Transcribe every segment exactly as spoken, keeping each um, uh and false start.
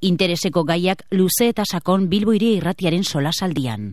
Intereseko gaiak luze eta sakon Bilbo Hiri Irratiaren solasaldian.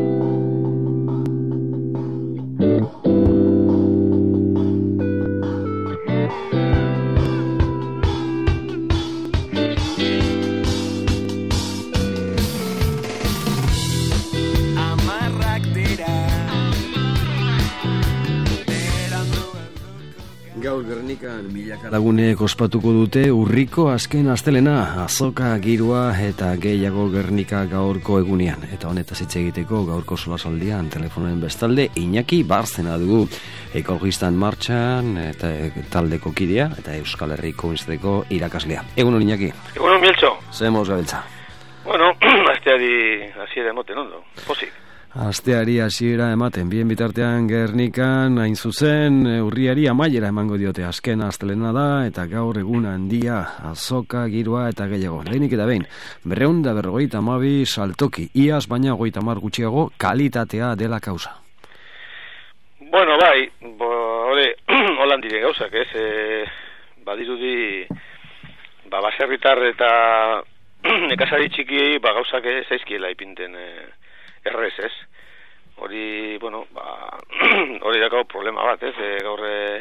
Gaur Gernikan milaka lagunek ospatuko dute urriko azken astelena, azoka, girua eta gehiago Gernika gaurko egunean. Eta honetaz hitz egiteko gaurko solasaldian telefonoen bestalde Iñaki Barzena dugu, ekologistan martxan eta taldeko kidea eta Euskal Herriko Institutuko irakaslea. Egunon Iñaki. Egunon Mieltxo. Zemos gabiltza. Bueno, asteari hasiera emoten ondo, pozik. Asteari hasiera ematen, bien bitartean Gernikan hain zuzen urriari amaiera emango diote azken astelena da eta gaur egun handia, azoka, girua eta gehiago. Lehenik eta behin, berreun da berrogeita hamabi saltoki, iaz baina hogeita hamar gutxiago kalitatea dela kausa. Bueno, bai, hori, holan dire gauzak, ez, e, badirudi, ba, baserritar eta nekazari txikiei, ba, gauzak ez zaizkiela ipinten, e, errez, ez? Hori, bueno, ba, hori dakau problema bat, ez? E, gaur, e,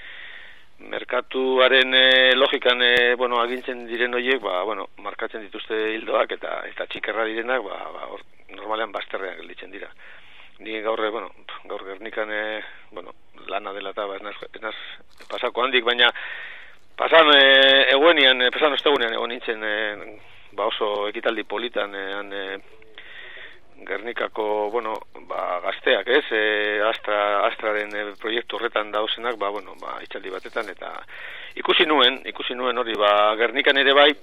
merkatuaren e, logikan, e, bueno, agintzen diren horiek, ba, bueno, markatzen dituzte hildoak eta eta txikerra direnak, ba, ba, or, normalean bazterrean gelditzen dira. Ni gaur, bueno, gaur Gernikan, e, bueno, lana dela eta, ba, ez naz, ez naz pasako handik, baina pasan e, eguenian, e, pasan ostegunean egon nintzen, e, ba, oso ekitaldi politan, e, han, e, Gernikako, bueno, ba, gazteak, ez, e, Astra, Astraren e, proiektu horretan dauzenak, ba, bueno, ba, itxaldi batetan, eta ikusi nuen, ikusi nuen hori, ba, Gernikan ere bai,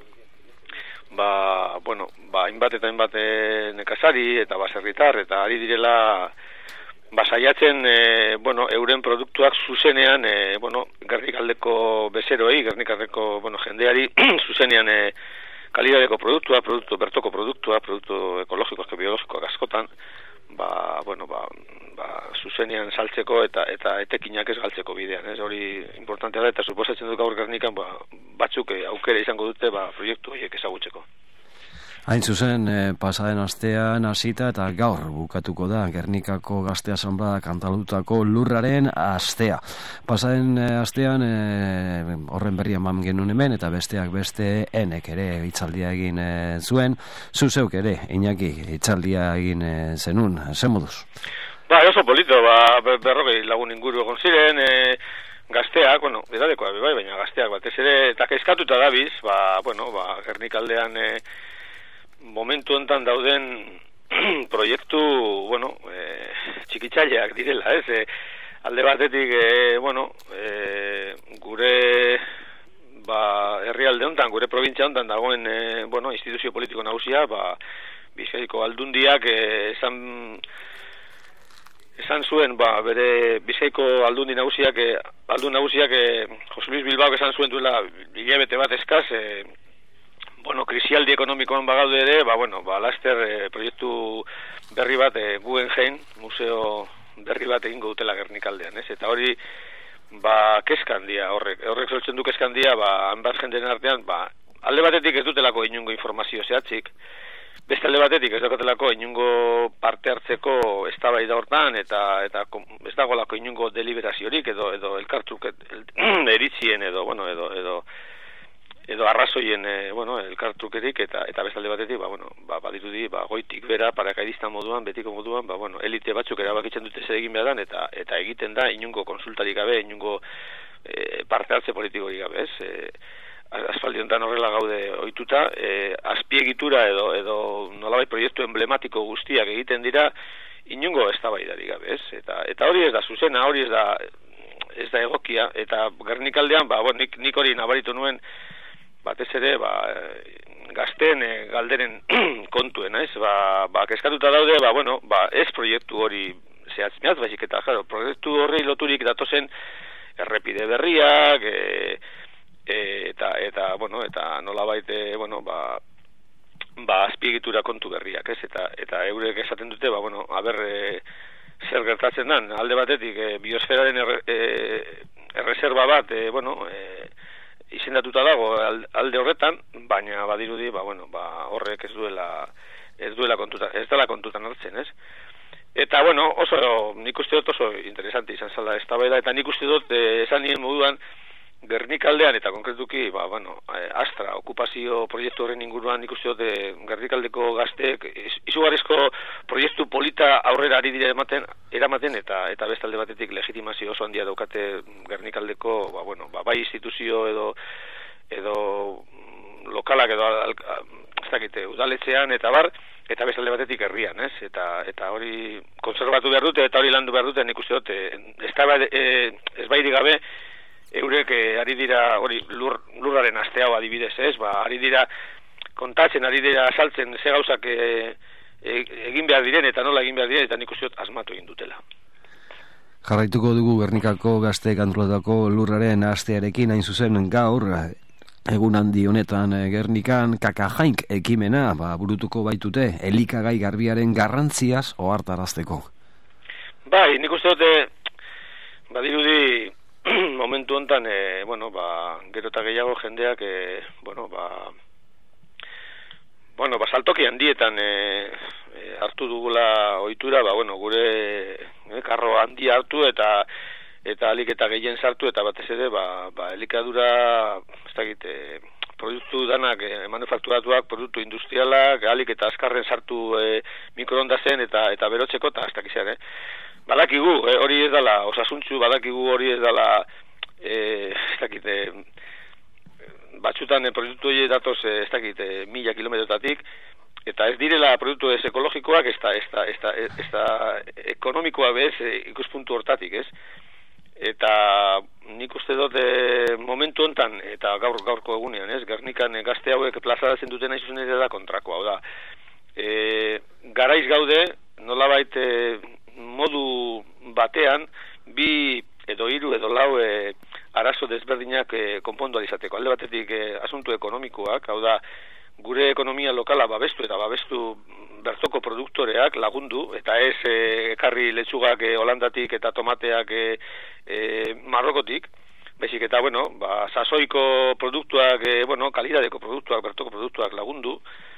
ba, bueno, ba, hainbat eta hainbat nekazari, eta baserritar, eta ari direla, ba, saiatzen, e, bueno, euren produktuak zuzenean, e, bueno, Gernikaldeko bezeroei, Gernikaldeko, bueno, jendeari, zuzenean, e, kalidadeko produktua, produktu, bertoko produktua, produktu ekologikoak, biologikoak askotan, ba, bueno, ba, ba, zuzenean saltzeko eta eta etekinak ez galtzeko bidean, ez, hori importantea da, eta suposatzen dut gaur Gernikan, ba, batzuk aukera izango dute, ba, proiektu horiek ezagutzeko. Hain zuzen, eh, pasaden astean hasita eta gaur bukatuko da Gernikako Gazte Asanbladak antolatutako lurraren astea. Pasaden eh, astean eh, horren berria eman genuen hemen eta besteak beste enek ere hitzaldia egin eh, zuen. Zuzeuk ere, Iñaki, hitzaldia egin eh, zenun, zen moduz? Ba, oso polito, ba, berrogei lagun inguru egon ziren, e, gazteak, bueno, edadekoa bai, baina gazteak batez ere, eta kezkatuta dabiz, ba, bueno, ba, Gernikaldean e, momentu enten dauden proiektu, bueno, e, txikitzaileak direla, ez? E, alde batetik, e, bueno, e, gure ba, herrialde honetan, gure provintzia honetan dagoen, e, bueno, instituzio politiko nagusia, ba, Bizkaiko aldundiak e, esan, esan zuen, ba, bere Bizkaiko aldundi nagusiak, e, aldun nagusiak, e, Jose Luis Bilbao esan zuen duela hilabete bat eskaz, e, bueno, krisialdi ekonomikoan bagaude ere, ba, bueno, ba, laster e, proiektu berri bat, e, Guggenheim, museo berri bat egingo dutela Gernikaldean, ez? Eta hori, ba, kezkandia, horrek, horrek sortzen du kezkandia, ba, hanbat jendeen artean, ba, alde batetik ez dutelako inungo informazio zehatzik, beste alde batetik ez daukatelako inungo parte hartzeko eztabaida hortan, eta eta ez dagolako inungo deliberaziorik, edo, edo elkartruk el, eritzien, edo, bueno, edo, edo, edo arrazoien, e, bueno, elkartrukerik, eta eta bestalde batetik, ba, bueno, ba, badirudi, ba, goitik bera, parakaidista moduan, betiko moduan, ba, bueno, elite batzuk erabakitzen dute zer egin behar dan, eta, eta egiten da, inungo konsultarik gabe, inungo e, parte hartze politikorik gabe, ez? E, Aspaldi honetan horrela gaude ohituta, e, azpiegitura edo, edo nolabait proiektu emblematiko guztiak egiten dira, inungo eztabaidarik gabe, ez? Eta, eta hori ez da zuzena, hori ez da, ez da egokia, eta Gernikaldean, ba, bon, nik, nik hori nabaritu nuen, batez ere, ba, gazteen e, galderen kontuen, ez? Ba, ba, kezkatuta daude, ba, bueno, ba, ez proiektu hori zehatz mehatz, baizik eta, jaro, proiektu horri loturik datozen errepide berriak, e, e, eta, eta, bueno, eta nolabait, e, bueno, ba, ba, azpiegitura kontu berriak, ez? Eta, eta eurek esaten dute, ba, bueno, haber, e, zer gertatzen dan, alde batetik, e, biosferaren erre, e, erreserba bat, e, bueno, e, izendatuta dago alde horretan, baina badirudi, ba, bueno, ba, horrek ez duela, ez duela kontutan, ez dela kontutan hartzen, ez? Eta, bueno, oso, nik uste dut oso interesante izan zala eztabaida, eta nik uste dut, eh, esan nien moduan, Gernikaldean eta konkretuki, ba, bueno, Astra, okupazio proiektu horren inguruan nik uste dut Gernikaldeko gazteek izugarrizko proiektu polita aurrera ari dira ematen, eramaten eta eta bestalde batetik legitimazio oso handia daukate Gernikaldeko, ba, bueno, ba, bai instituzio edo edo lokalak edo ez dakite, udaletxean eta bar, eta bestalde batetik herrian, ez? Eta eta hori konservatu behar dute eta hori landu behar dute nik uste dut, ez da e, ez bairik gabe eurek eh, ari dira hori lur, lurraren aste hau adibidez, ez? Ba, ari dira kontatzen, ari dira saltzen ze gauzak eh, e, egin behar diren eta nola egin behar diren eta nik uste dut asmatu egin dutela. Jarraituko dugu Gernikako gazteek antolatutako lurraren astearekin, hain zuzen gaur egun handi honetan Gernikan kakajaink ekimena ba, burutuko baitute elikagai garbiaren garrantziaz ohartarazteko. Bai, nik uste dut badirudi momentu hontan, e, bueno, ba, gero eta gehiago jendeak, e, bueno, ba, bueno, ba, saltoki handietan e, e, hartu dugula ohitura, ba, bueno, gure e, karro handi hartu eta eta alik eta gehien sartu eta batez ere, ba, ba elikadura, ez dakit, e, produktu danak e, manufakturatuak, produktu industrialak, alik eta azkarren sartu e, mikroondazen eta eta berotzeko eta ez dakizan, eh? Badakigu, eh, hori ez dala osasuntzu, badakigu hori ez dala eh, ez dakit, eh, batzutan eh, produktu hori datoz eh, ez dakit, eh, mila kilometrotatik eta ez direla produktu ez ekologikoak ez da, ez da, ez da, ez da ekonomikoa bez eh, ikuspuntu hortatik, ez? Eta nik uste dut eh, momentu hontan eta gaur gaurko egunean, ez? Gernikan eh, gazte hauek plazaratzen duten aizuzen ere da kontrakoa, hau da. Eh, garaiz gaude, nolabait eh, modu batean bi edo hiru edo lau e, arazo desberdinak e, konpondu izateko. Alde batetik e, asuntu ekonomikoak, hau da gure ekonomia lokala babestu eta babestu bertoko produktoreak lagundu eta ez e, ekarri letxugak e, Holandatik eta tomateak e, e, Marrokotik, baizik eta bueno, ba sasoiko produktuak, e, bueno, kalidadeko produktuak, bertoko produktuak lagundu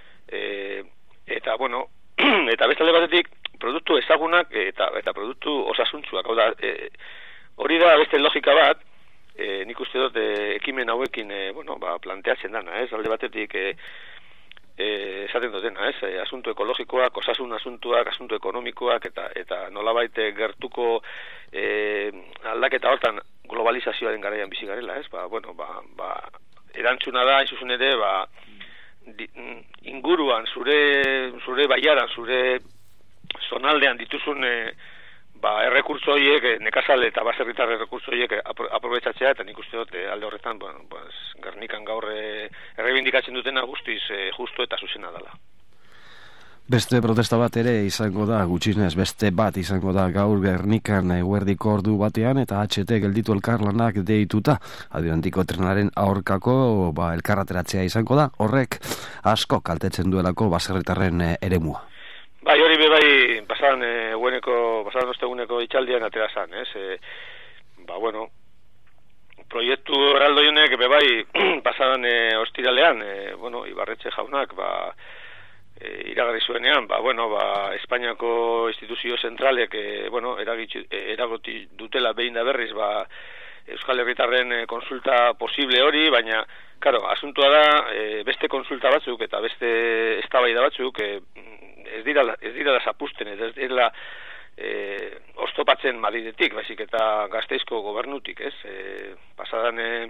e, eta bueno, eta bestalde batetik produktu ezagunak eta eta produktu osasuntsuak, hau da, e, hori da beste logika bat, e, nik uste dut e, ekimen hauekin e, bueno, ba, planteatzen dana, ez? Alde batetik e, e, esaten dutena, ez? E, asuntu ekologikoak, osasun asuntuak, asuntu ekonomikoak eta eta nolabait gertuko e, aldaketa hortan globalizazioaren garaian bizi garela, ez? Ba, bueno, ba, ba, erantzuna da, hain zuzen ere, ba, di, inguruan, zure, zure baiaran, zure zonaldean dituzun e, ba, errekurtso horiek, e, nekazal eta baserritar errekurtso horiek apro, aprobetsatzea eta nik uste dut e, alde horretan bueno, pues, Gernikan gaur e, errebindikatzen dutena guztiz e, justo eta zuzena dela. Beste protesta bat ere izango da, gutxienez beste bat izango da gaur Gernikan eguerdiko ordu batean eta H T gelditu elkarlanak deituta. Adriantiko trenaren aurkako ba, elkarrateratzea izango da, horrek asko kaltetzen duelako baserritarren e, eremua. Bai, hori be bai, pasaran eguneko, pasaran osteguneko itxaldian atera zan, ez? E, ba, bueno, proiektu erraldo jonek, be bai, pasaran e, ostiralean, e, bueno, Ibarretxe jaunak, ba, e, iragarri zuenean, ba, bueno, ba, Espainiako instituzio zentralek, e, bueno, eragitzi, eragoti dutela behin da berriz, ba, Euskal Herritarren e, konsulta posible hori, baina, karo, asuntua da, e, beste konsulta batzuk eta beste eztabaida batzuk, e, ez dira ez dira zapusten, ez dira eh oztopatzen Madridetik, baizik eta Gasteizko gobernutik, ez? Eh pasadan e,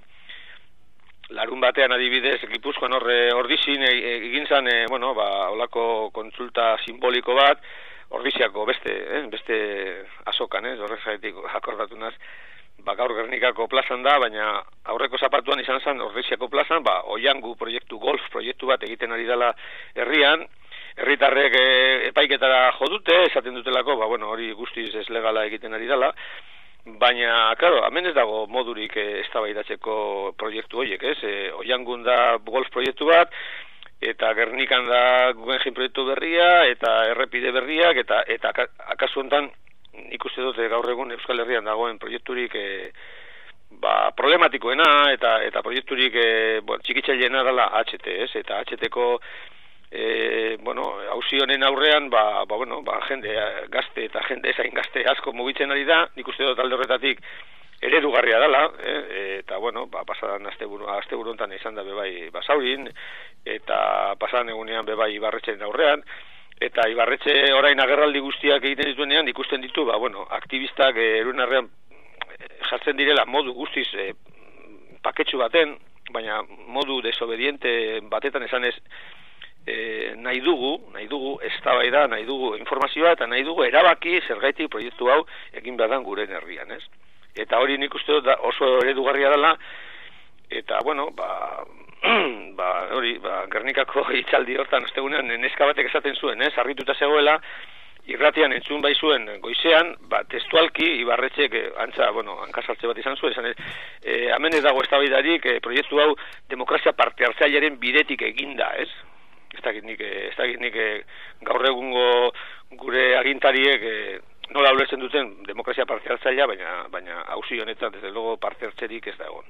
larun batean adibidez Gipuzkoan horre Ordizin egin zan e, bueno, ba holako kontsulta simboliko bat Ordiziako beste, eh, beste azokan, ez? Horrexegatik akordatu naz. Ba gaur Gernikako plazan da, baina aurreko zapatuan izan zen Ordiziako plazan, ba Oiangu proiektu, golf proiektu bat egiten ari dela herrian. Herritarrek e, epaiketara jo dute, esaten dutelako, ba, bueno, hori guztiz ez legala egiten ari dela, baina, claro, hemen ez dago modurik e, eztabaidatzeko proiektu horiek, ez? E, Oiangun da golf proiektu bat, eta Gernikan da Guggenheim proiektu berria, eta errepide berriak, eta eta akaso hontan ikuste dute gaur egun Euskal Herrian dagoen proiekturik e, ba, problematikoena eta eta proiekturik e, bueno, txikitzaileena dela H T, ez? Eta H T-ko e, bueno, auzi honen aurrean, ba, ba, bueno, ba, jende gazte eta jende ezain gazte asko mugitzen ari da, nik uste dut alde horretatik eredugarria dela, eh? eta bueno, ba, pasadan asteburu asteburu hontan izan da bebai Basaurin, eta pasadan egunean bebai Ibarretxeren aurrean, eta Ibarretxe orain agerraldi guztiak egiten dituenean ikusten ditu, ba, bueno, aktivistak erunarrean jartzen direla modu guztiz eh, paketsu baten, baina modu desobediente batetan esanez e, nahi dugu, nahi dugu eztabaida, nahi dugu informazioa eta nahi dugu erabaki zergaitik proiektu hau egin behar dan gure herrian, ez? Eta hori nik uste dut oso eredugarria dela, eta bueno, ba, ba hori, ba, Gernikako hitzaldi hortan ostegunean neska batek esaten zuen, ez? Harrituta zegoela, irratian entzun bai zuen goizean, ba, testualki Ibarretxek eh, antza, bueno, hankasartze bat izan zuen, esan ez, eh, hemen ez dago eztabaidarik eh, proiektu hau demokrazia parte hartzailearen bidetik eginda, ez? Ez dakit nik, ez dakit nik gaur egungo gure agintariek eh, nola ulertzen duten demokrazia parte hartzailea, baina, baina auzi honetan, desde luego parte hartzerik ez da egon.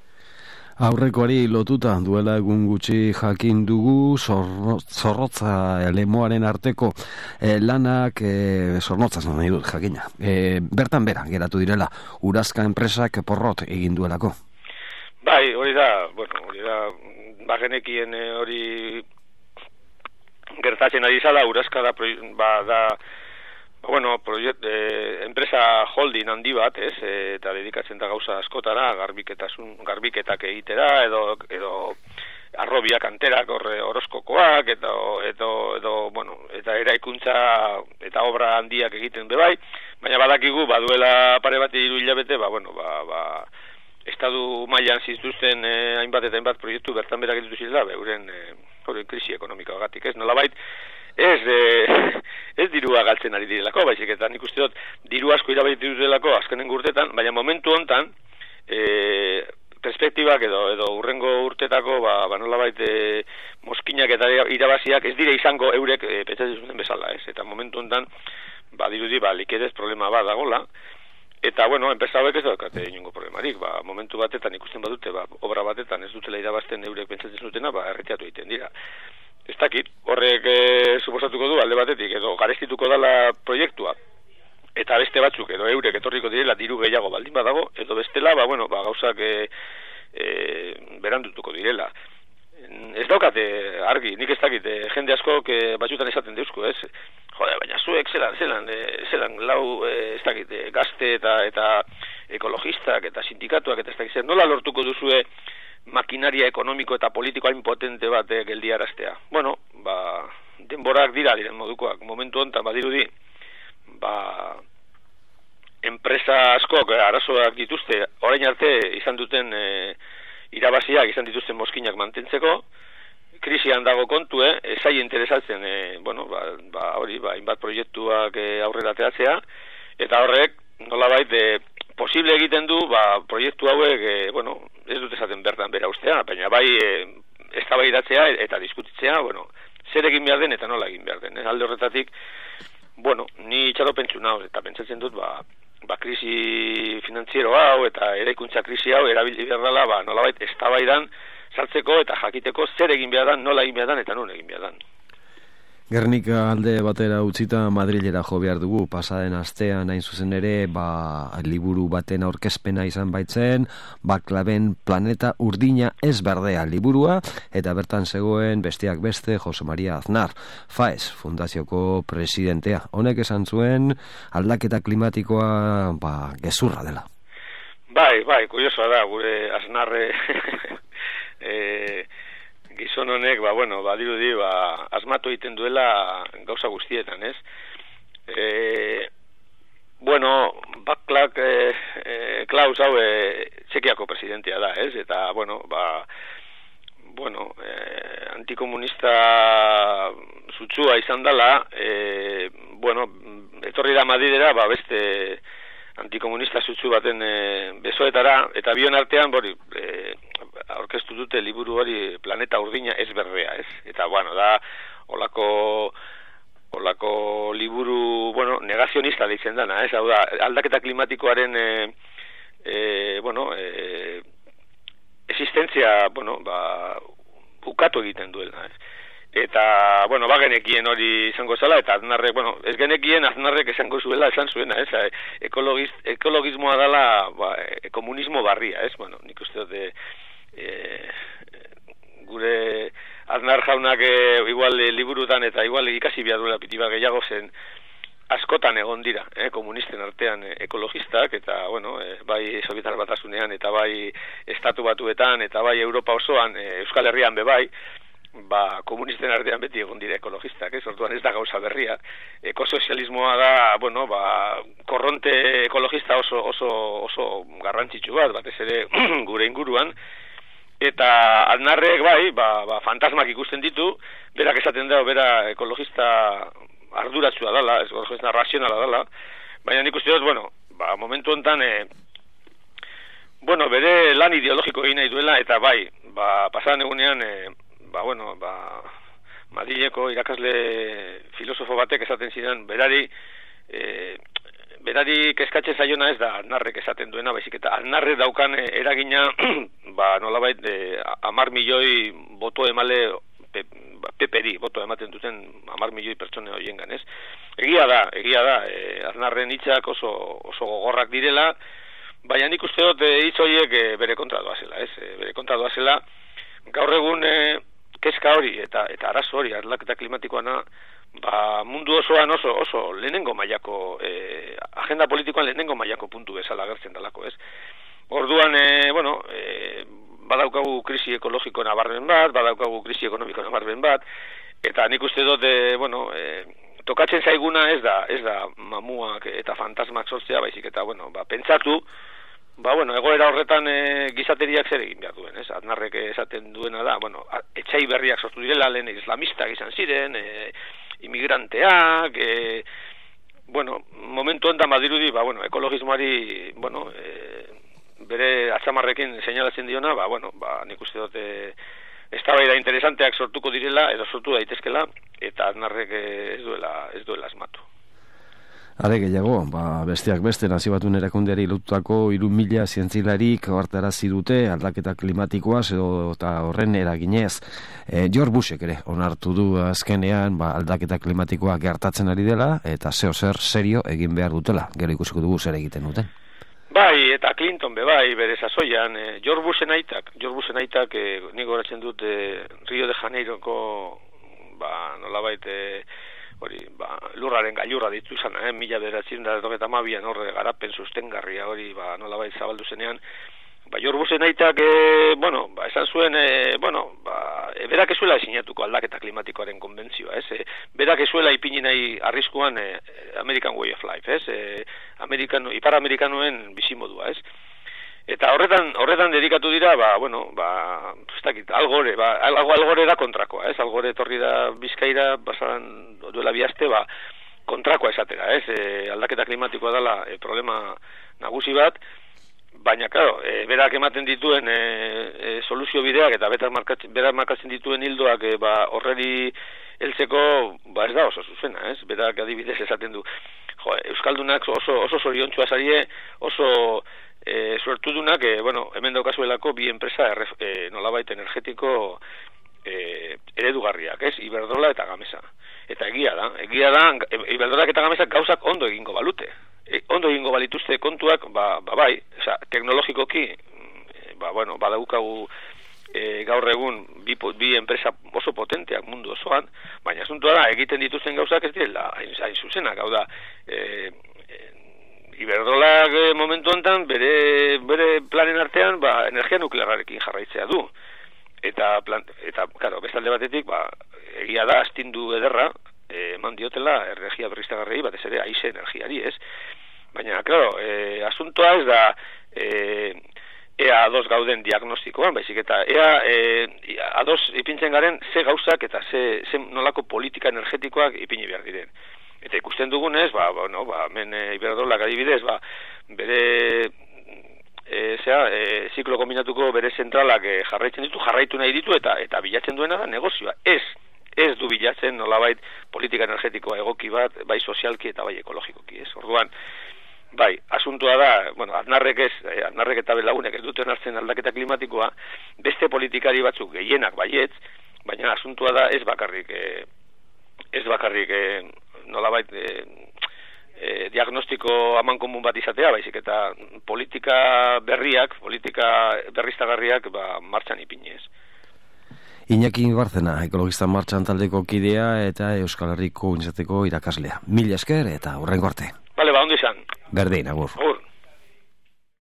Aurrekoari lotuta duela egun gutxi jakin dugu zorro, zorrotza lemoaren arteko eh, lanak eh, zornotzaz nahi dut jakina. Eh, bertan bera geratu direla Urazka enpresak porrot egin duelako. Bai, hori da, bueno, hori da, bagenekien hori gertatzen ari zala, Urazka da, ba, da bueno, proiekt, eh, enpresa holding handi bat, ez, e, eta dedikatzen da gauza askotara, garbiketasun, garbiketak egitera, edo, edo arrobiak anterak horre horoskokoak, eta, edo, edo, bueno, eta eraikuntza eta obra handiak egiten bebai, baina badakigu, baduela pare bat hiru hilabete, ba, bueno, ba, ba, estadu mailan zituzten eh, hainbat eta hainbat proiektu bertan berak ditu zirela, euren, eh, euren krisi ekonomikoagatik, ez, nolabait, Ez, eh, ez dirua galtzen ari direlako, baizik eta nik uste dut diru asko irabaitu dutelako azkenen urtetan, baina momentu hontan eh, perspektibak edo edo urrengo urtetako ba, ba nolabait eh, moskinak eta irabaziak ez dire izango eurek eh, pentsatzen zuten bezala, ez? Eta momentu hontan ba dirudi ba likedez problema bat dagola. Eta bueno, enpresa hauek ez daukate inongo problemarik, ba momentu batetan ikusten badute, ba obra batetan ez dutela irabazten eurek pentsatzen zutena, ba erretiratu egiten dira. Ez dakit, horrek e, suposatuko du alde batetik, edo garestituko dala proiektua, eta beste batzuk, edo eurek etorriko direla diru gehiago baldin badago, edo bestela, ba, bueno, ba, gauzak e, e, berandutuko direla. Ez daukate argi, nik ez dakit, e, jende askok e, batzutan esaten deuzko, ez? Jode, baina zuek zelan, zelan, e, zelan lau, e, ez dakit, e, gazte eta, eta ekologistak eta sindikatuak, eta ez dakit, nola lortuko duzue makinaria ekonomiko eta politiko hain potente bat eh, geldiaraztea. Bueno, ba, denborak dira diren modukoak. Momentu honetan badirudi, ba, enpresa askok eh, arazoak dituzte, orain arte izan duten eh, irabaziak, izan dituzten moskinak mantentzeko, krisian dago kontu, eh, zai interesatzen, eh, bueno, ba, ba, hori, ba, inbat proiektuak eh, aurrera ateratzea, eta horrek, nolabait, eh, posible egiten du, ba, proiektu hauek, e, bueno, ez dut esaten bertan bera ustea, baina bai e, eztabaidatzea eta diskutitzea, bueno, zer egin behar den eta nola egin behar den. Eh? Alde horretatik, bueno, ni itxaro pentsu nao, eta pentsatzen dut, ba, ba, krisi finantziero hau eta eraikuntza krisi hau erabili behar dela, ba, nolabait eztabaidan sartzeko eta jakiteko zer egin behar den, nola egin behar den eta non egin behar den. Gernika alde batera utzita Madrilera jo behar dugu, pasaden astean hain zuzen ere, ba, liburu baten aurkezpena izan baitzen, Baklaben Planeta Urdina ez berdea liburua, eta bertan zegoen besteak beste Jose Maria Aznar, FAES, fundazioko presidentea. Honek esan zuen aldaketa klimatikoa, ba, gezurra dela. Bai, bai, kuriosoa da, gure Aznarre... eh, gizon honek, ba, bueno, badirudi, ba, asmatu egiten duela gauza guztietan, ez? E, bueno, Baklak e, e, Klaus hau e, Txekiako presidentea da, ez? Eta, bueno, ba, bueno, e, antikomunista sutsua izan dela, e, bueno, etorri da Madridera, ba, beste antikomunista sutsu baten e, besoetara, eta bion artean, bori, e, aurkeztu dute liburu hori Planeta Urdina ez berdea, ez? Eta, bueno, da, olako, olako liburu, bueno, negazionista deitzen dana, ez? Hau da, aldaketa klimatikoaren e, e, bueno, e, existentzia, bueno, ba, bukatu egiten duela, ez? Eta, bueno, ba genekien hori izango zela, eta Aznarrek, bueno, ez genekien Aznarrek esango zuela, esan zuena, ez? Ekologiz, ekologismoa dela, ba, e, komunismo barria, ez? Bueno, nik uste dut, e, e, gure Aznar jaunak e, igual e, liburutan eta igual ikasi behar duela piti bat gehiago zen, askotan egon dira, eh, komunisten artean eh, ekologistak, eta, bueno, eh, bai Sobietar Batasunean, eta bai Estatu Batuetan, eta bai Europa osoan, eh, Euskal Herrian bebai, ba, komunisten artean beti egon dira ekologistak, ez, orduan ez da gauza berria. Ekosozialismoa da, bueno, ba, korronte ekologista oso, oso, oso garrantzitsu bat, batez ere gure inguruan, eta Aznarrek bai, ba, ba, fantasmak ikusten ditu, berak esaten da, bera ekologista arduratsua dela, ez ekologista razionala dela, baina nik uste dut, bueno, ba, momentu honetan, e, bueno, bere lan ideologiko egin nahi duela, eta bai, ba, pasadan egunean, e, ba, bueno, ba, Madrileko irakasle filosofo batek esaten zidan, berari, e, berari kezkatzen zaiona ez da Aznarrek esaten duena, baizik eta Aznarrek daukan eragina, ba, nolabait, e, amar milioi boto emale, pe, ba, peperi, boto ematen duten amar milioi pertsone horien ganez. Egia da, egia da, e, Aznarren hitzak oso, oso gogorrak direla, baina nik uste dut hitz horiek e, bere kontra doazela, ez? E, bere kontra doazela, gaur egun e, kezka hori eta eta arazo hori aldaketa klimatikoana, ba, mundu osoan oso oso lehenengo mailako e, agenda politikoan lehenengo mailako puntu bezala agertzen dalako, ez? Orduan, e, bueno, e, badaukagu krisi ekologiko nabarmen bat, badaukagu krisi ekonomiko nabarmen bat, eta nik uste dut, e, bueno, e, tokatzen zaiguna ez da, ez da mamuak eta fantasmak sortzea, baizik eta, bueno, ba, pentsatu, ba, bueno, egoera horretan e, gizateriak zer egin behar duen, ez? Aznarrek esaten duena da, bueno, etxai berriak sortu direla, lehen islamistak izan ziren, e, imigranteak, e, bueno, momentu honetan badirudi, ba, bueno, ekologismoari, bueno, e, bere atzamarrekin seinalatzen diona, ba, bueno, ba, nik uste dut, e, eztabaida interesanteak sortuko direla, edo sortu daitezkela, eta Aznarrek ez duela, ez duela asmatu. Are gehiago, ba, besteak beste Nazio Batuen erakundeari lotutako hiru mila zientzilarik ohartarazi dute aldaketa klimatikoaz edo eta horren eraginez. E, George Bushek ere onartu du azkenean ba, aldaketa klimatikoa gertatzen ari dela eta zeo zer serio egin behar dutela. Gero ikusiko dugu zer egiten duten. Bai, eta Clinton be bai, bere sasoian, e, George Bushen aitak, George Bushen aitak, e, nik goratzen dut e, Rio de Janeiroko, ba, nolabait, e, hori, ba, lurraren gailurra ditu izan, eh? mila bederatziehun eta laurogeita hamabian horre garapen sustengarria hori, ba, nolabait zabaldu zenean, ba, George Bushen aitak, e, bueno, ba, esan zuen, e, bueno, ba, e, berak ezuela sinatuko aldaketa klimatikoaren konbentzioa, ez? E, berak ezuela ipini nahi arriskuan e, American Way of Life, ez? E, Amerikano, Ipar Amerikanoen bizimodua, ez? Eta horretan, horretan dedikatu dira, ba, bueno, ba, ez dakit, Algore, ba, Algore da kontrakoa, ez? Algore etorri da Bizkaira, basaran duela bihazte, ba, kontrakoa esatera, ez? E, aldaketa klimatikoa dela e, problema nagusi bat, baina, claro, e, berak ematen dituen e, e, soluzio bideak eta berak markatzen, berak markatzen dituen hildoak e, ba, horreri heltzeko, ba, ez da oso zuzena, ez? Berak adibidez esaten du, jo, Euskaldunak oso, oso zoriontsua zarie, oso e, suertudunak, e, bueno, hemen daukazuelako bi enpresa erref, e, nolabait energetiko e, eredugarriak, ez? Iberdrola eta Gamesa. Eta egia da, egia da, Iberdrolak eta Gamesak gauzak ondo egingo balute. E, ondo egingo balituzte kontuak, ba, ba bai, oza, teknologikoki, ba, bueno, badaukagu e, gaur egun bi, bi enpresa oso potenteak mundu osoan, baina asuntoa da, egiten dituzten gauzak ez direla, hain, hain zuzenak, hau da, e, e, Iberdrolak e, momentu honetan bere, bere planen artean ba, energia nuklearrarekin jarraitzea du. Eta, plan, eta claro, bestalde batetik, ba, egia da, astindu ederra, e, eman diotela energia berriztagarriei, batez ere haize energiari, ez? Baina, claro, e, asuntoa ez da e, ea ados gauden diagnostikoan, baizik eta ea e, ados ipintzen garen ze gauzak eta ze, ze nolako politika energetikoak ipini behar diren. Eta ikusten dugunez, ba, bueno, ba, hemen e, Iberdrolak adibidez, ba, bere e, zera, e, ziklo kombinatuko bere zentralak e, jarraitzen ditu, jarraitu nahi ditu eta eta bilatzen duena da negozioa. Ez, ez du bilatzen nolabait politika energetikoa egoki bat, bai sozialki eta bai ekologikoki, ez? Orduan, bai, asuntua da, bueno, Aznarrek ez, eh, Aznarrek eta belagunek ez duten hartzen aldaketa klimatikoa, beste politikari batzuk gehienak baietz, baina asuntua da ez bakarrik, eh, ez bakarrik eh, nolabait eh, eh, diagnostiko amankomun bat izatea, baizik eta politika berriak, politika berriztagarriak ba, martxan ipinez. Iñaki Bárcena, ekologista martxan taldeko kidea eta Euskal Herriko Unibertsitateko irakaslea. Mila esker eta hurrengo arte. Bale, ba, ondo izan. Berdin, agur. Agur.